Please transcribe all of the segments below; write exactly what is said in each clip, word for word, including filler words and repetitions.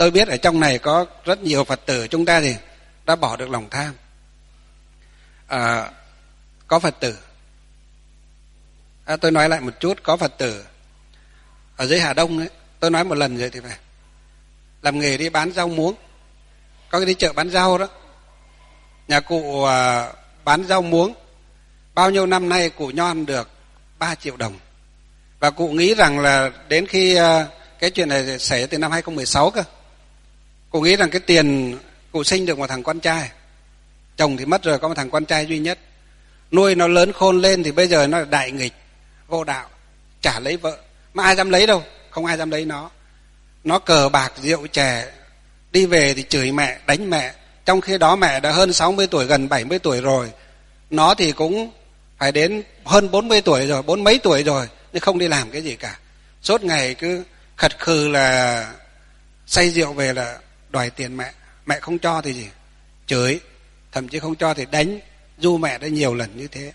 Tôi biết ở trong này có rất nhiều Phật tử chúng ta thì đã bỏ được lòng tham. À, có Phật tử, à, tôi nói lại một chút, có Phật tử ở dưới Hà Đông ấy, tôi nói một lần rồi thì phải, làm nghề đi bán rau muống, có cái đi chợ bán rau đó. Nhà cụ à, bán rau muống, bao nhiêu năm nay cụ nhon được ba triệu đồng. Và cụ nghĩ rằng là đến khi à, cái chuyện này xảy ra từ năm hai không một sáu cơ, cụ nghĩ rằng cái tiền cụ sinh được một thằng con trai, chồng thì mất rồi, có một thằng con trai duy nhất, nuôi nó lớn khôn lên thì bây giờ nó là đại nghịch, vô đạo, chả lấy vợ. Mà ai dám lấy đâu, không ai dám lấy nó. Nó cờ bạc rượu chè, đi về thì chửi mẹ, đánh mẹ. Trong khi đó mẹ đã hơn sáu mươi tuổi, gần bảy mươi tuổi rồi. Nó thì cũng phải đến hơn bốn mươi tuổi rồi, bốn mấy tuổi rồi, nhưng không đi làm cái gì cả. Suốt ngày cứ khật khừ là say rượu về là đòi tiền mẹ. Mẹ không cho thì gì? Chửi, thậm chí không cho thì đánh, du mẹ đã nhiều lần như thế.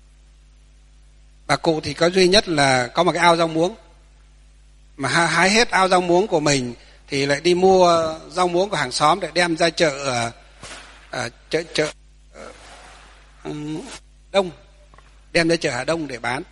Bà cụ thì có duy nhất là có một cái ao rau muống, mà hái hết ao rau muống của mình thì lại đi mua rau muống của hàng xóm để đem ra chợ à, chợ chợ uh, Đông, đem ra chợ Hà Đông để bán.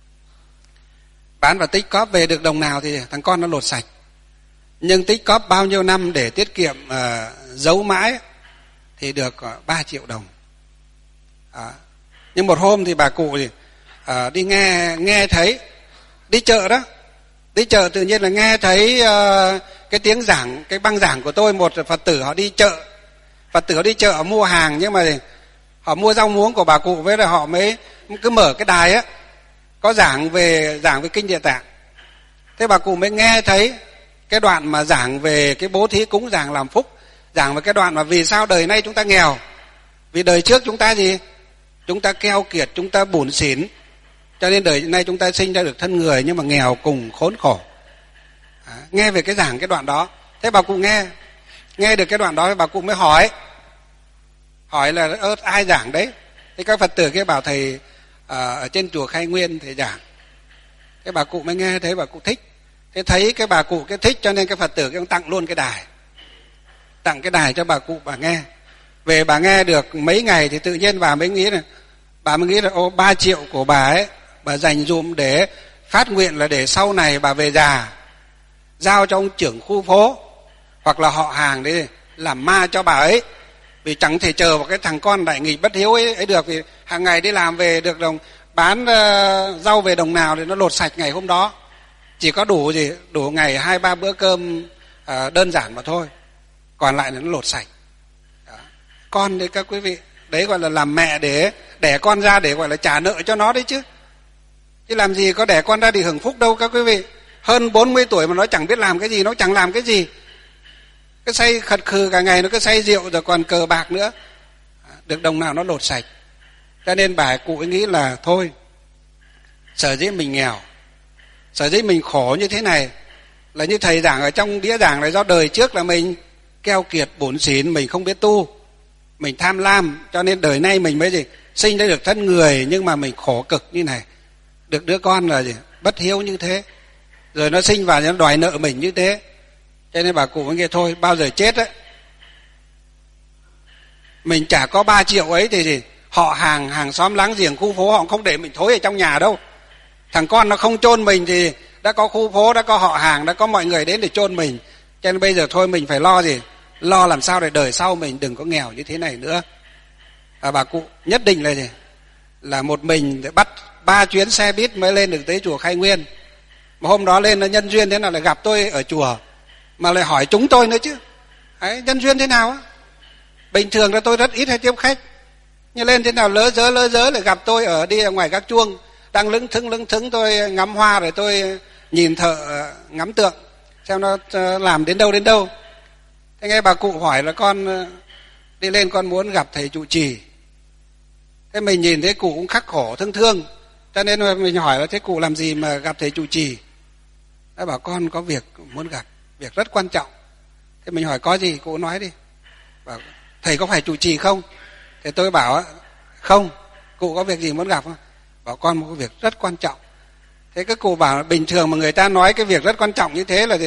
Bán và tích cóp về được đồng nào thì thằng con nó lột sạch. Nhưng tích cóp bao nhiêu năm để tiết kiệm uh, giấu mãi thì được uh, ba triệu đồng. À, nhưng một hôm thì bà cụ thì uh, đi nghe nghe thấy, đi chợ đó, đi chợ tự nhiên là nghe thấy uh, cái tiếng giảng, cái băng giảng của tôi. Một Phật tử họ đi chợ, Phật tử họ đi chợ họ mua hàng, nhưng mà họ mua rau muống của bà cụ, với là họ mới cứ mở cái đài á, có giảng về giảng về kinh Địa Tạng. Thế bà cụ mới nghe thấy cái đoạn mà giảng về cái bố thí cúng dường làm phúc, giảng về cái đoạn mà vì sao đời nay chúng ta nghèo, vì đời trước chúng ta gì, chúng ta keo kiệt, chúng ta bủn xỉn, cho nên đời nay chúng ta sinh ra được thân người nhưng mà nghèo cùng khốn khổ. À, nghe về cái giảng cái đoạn đó. Thế bà cụ nghe nghe được cái đoạn đó, bà cụ mới hỏi hỏi là ơ ai giảng đấy? Thế các Phật tử kia bảo thầy à, ở trên chùa Khai Nguyên thầy giảng. Thế bà cụ mới nghe thấy, bà cụ thích. Thế thấy cái bà cụ cái thích cho nên cái Phật tử kia ông tặng luôn cái đài, tặng cái đài cho bà cụ bà nghe. Về bà nghe được mấy ngày thì tự nhiên bà mới nghĩ là bà mới nghĩ là ô ba triệu của bà ấy bà dành dụm để phát nguyện là để sau này bà về già giao cho ông trưởng khu phố hoặc là họ hàng để làm ma cho bà ấy, vì chẳng thể chờ vào cái thằng con đại nghịch bất hiếu ấy, ấy được. Vì hàng ngày đi làm về được đồng bán uh, rau về đồng nào thì nó lột sạch ngày hôm đó, chỉ có đủ gì đủ ngày hai ba bữa cơm uh, đơn giản mà thôi, còn lại là nó lột sạch. Đó. Con đấy các quý vị, đấy gọi là làm mẹ để đẻ con ra để gọi là trả nợ cho nó đấy chứ. Chứ làm gì có đẻ con ra để hưởng phúc đâu các quý vị. Hơn bốn mươi tuổi mà nó chẳng biết làm cái gì, nó chẳng làm cái gì, cái say khật khừ cả ngày, nó cứ say rượu rồi còn cờ bạc nữa, được đồng nào nó lột sạch. Cho nên bà cụ ấy nghĩ là thôi, sở dĩ mình nghèo, sở dĩ mình khổ như thế này là như thầy giảng ở trong đĩa giảng này, do đời trước là mình keo kiệt bủn xỉn, mình không biết tu, mình tham lam, cho nên đời nay mình mới gì sinh ra được thân người nhưng mà mình khổ cực như này, được đứa con là gì bất hiếu như thế, rồi nó sinh vào nó đòi nợ mình như thế. Cho nên bà cụ mới nghe thôi, bao giờ chết ấy mình chả có ba triệu ấy thì gì họ hàng hàng xóm láng giềng khu phố họ không để mình thối ở trong nhà đâu. Thằng con nó không chôn mình thì đã có khu phố, đã có họ hàng, đã có mọi người đến để chôn mình. Cho nên bây giờ thôi mình phải lo gì, lo làm sao để đời sau mình đừng có nghèo như thế này nữa. À, bà cụ nhất định là gì là một mình để bắt ba chuyến xe buýt mới lên được tới chùa Khai Nguyên. Mà hôm đó lên nó nhân duyên thế nào lại gặp tôi ở chùa, mà lại hỏi chúng tôi nữa chứ. Đấy, nhân duyên thế nào á? Bình thường là tôi rất ít hay tiếp khách, nhưng lên thế nào lỡ dớ lỡ dớ lại gặp tôi ở đi ở ngoài các chuông, đang lững thững lững thững tôi ngắm hoa, rồi tôi nhìn thợ ngắm tượng xem nó làm đến đâu đến đâu. Thế nghe bà cụ hỏi là con đi lên con muốn gặp thầy trụ trì. Thế mình nhìn thấy cụ cũng khắc khổ thương thương, cho nên mình hỏi là thế cụ làm gì mà gặp thầy trụ trì? Nó bảo con có việc muốn gặp, việc rất quan trọng. Thế mình hỏi có gì, cụ nói đi. Bảo thầy có phải trụ trì không? Thế tôi bảo không, cụ có việc gì muốn gặp không? Bảo con một việc rất quan trọng. Thế các cụ bảo bình thường mà người ta nói cái việc rất quan trọng như thế là thì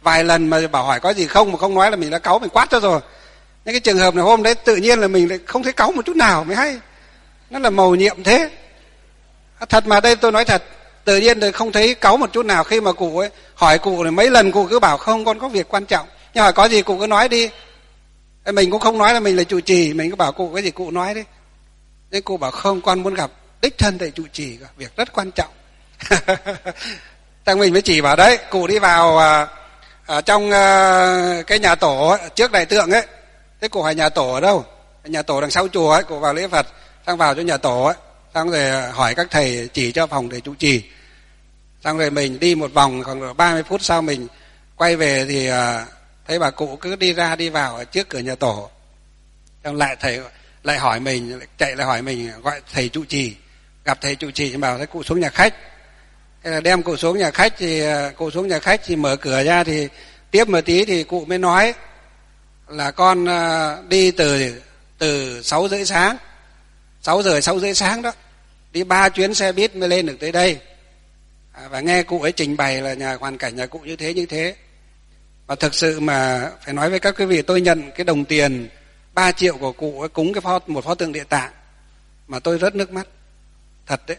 vài lần mà bảo hỏi có gì không mà không nói là mình đã cáu, mình quát cho rồi. Những cái trường hợp này hôm đấy tự nhiên là mình lại không thấy cáu một chút nào mới hay. Nó là mầu nhiệm thế. Thật mà đây tôi nói thật, tự nhiên thì không thấy cáu một chút nào khi mà cụ ấy hỏi cụ này mấy lần cụ cứ bảo không, con có việc quan trọng. Nhưng hỏi có gì cụ cứ nói đi. Mình cũng không nói là mình là trụ trì, mình cứ bảo cụ cái gì cụ nói đi. Nên cụ bảo không, con muốn gặp đích thân thầy trụ trì, việc rất quan trọng. Thằng mình mới chỉ bảo đấy, cụ đi vào à, ở trong à, cái nhà tổ ấy, trước đại tượng ấy. Thế cụ hỏi nhà tổ ở đâu? Nhà tổ đằng sau chùa ấy, cụ vào lễ Phật, sang vào cho nhà tổ ấy, xong rồi hỏi các thầy chỉ cho phòng thầy trụ trì. Xong rồi mình đi một vòng khoảng ba mươi phút sau mình quay về thì à, thấy bà cụ cứ đi ra đi vào ở trước cửa nhà tổ. Xong lại thầy lại hỏi mình, chạy lại hỏi mình, gọi thầy trụ trì. Gặp thầy trụ trì thì bảo thấy cụ xuống nhà khách. Thế là đem cụ xuống nhà khách thì cụ xuống nhà khách thì mở cửa ra thì tiếp một tí thì cụ mới nói là con đi từ từ sáu rưỡi sáng, sáu giờ sáu rưỡi sáng đó, đi ba chuyến xe buýt mới lên được tới đây. À, và nghe cụ ấy trình bày là nhà hoàn cảnh nhà cụ như thế như thế. Và thực sự mà phải nói với các quý vị, tôi nhận cái đồng tiền ba triệu của cụ ấy cúng cái pho, một pho tượng Địa Tạng mà tôi rớt nước mắt. Thật đấy.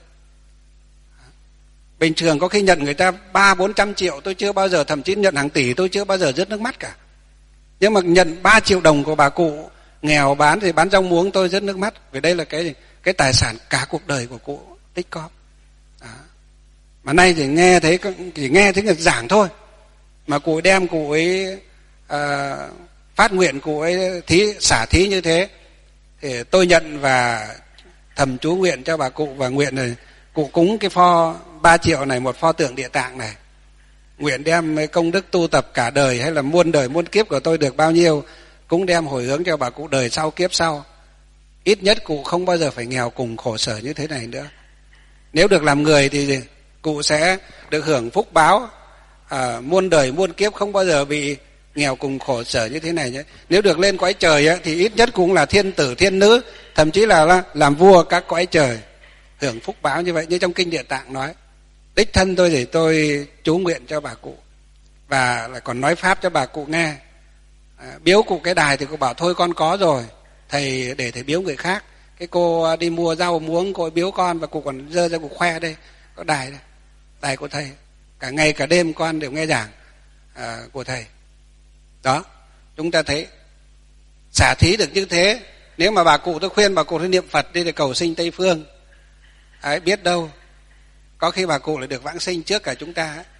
Bình thường có khi nhận người ta ba bốn trăm triệu tôi chưa bao giờ, thậm chí nhận hàng tỷ tôi chưa bao giờ rớt nước mắt cả. Nhưng mà nhận ba triệu đồng của bà cụ nghèo bán thì bán rau muống tôi rớt nước mắt. Vì đây là cái cái tài sản cả cuộc đời của cụ tích cóp. Đó. Mà nay thì nghe thấy chỉ nghe thấy người giảng thôi, mà cụ đem cụ ấy à, phát nguyện, cụ ấy thí xả thí như thế thì tôi nhận và thầm chú nguyện cho bà cụ, và nguyện này cụ cúng cái pho ba triệu này, một pho tượng Địa Tạng này, nguyện đem công đức tu tập cả đời hay là muôn đời muôn kiếp của tôi được bao nhiêu cũng đem hồi hướng cho bà cụ đời sau kiếp sau. Ít nhất cụ không bao giờ phải nghèo cùng khổ sở như thế này nữa. Nếu được làm người thì cụ sẽ được hưởng phúc báo à, muôn đời muôn kiếp, không bao giờ bị nghèo cùng khổ sở như thế này nhé. Nếu được lên cõi trời ấy, thì ít nhất cũng là thiên tử thiên nữ, thậm chí là làm vua các cõi trời, hưởng phúc báo như vậy. Như trong kinh Địa Tạng nói, đích thân tôi thì tôi chú nguyện cho bà cụ, và lại còn nói pháp cho bà cụ nghe. À, biếu cụ cái đài thì cụ bảo thôi con có rồi, thầy để thầy biếu người khác. Cái cô đi mua rau muống cô biếu con, và cụ còn dơ ra cụ khoe đây, có đài đây, đài của thầy, cả ngày cả đêm con đều nghe giảng à, của thầy. Đó, chúng ta thấy xả thí được như thế. Nếu mà bà cụ, tôi khuyên bà cụ đi niệm Phật đi để cầu sinh Tây Phương. Đấy, biết đâu có khi bà cụ lại được vãng sinh trước cả chúng ta ấy.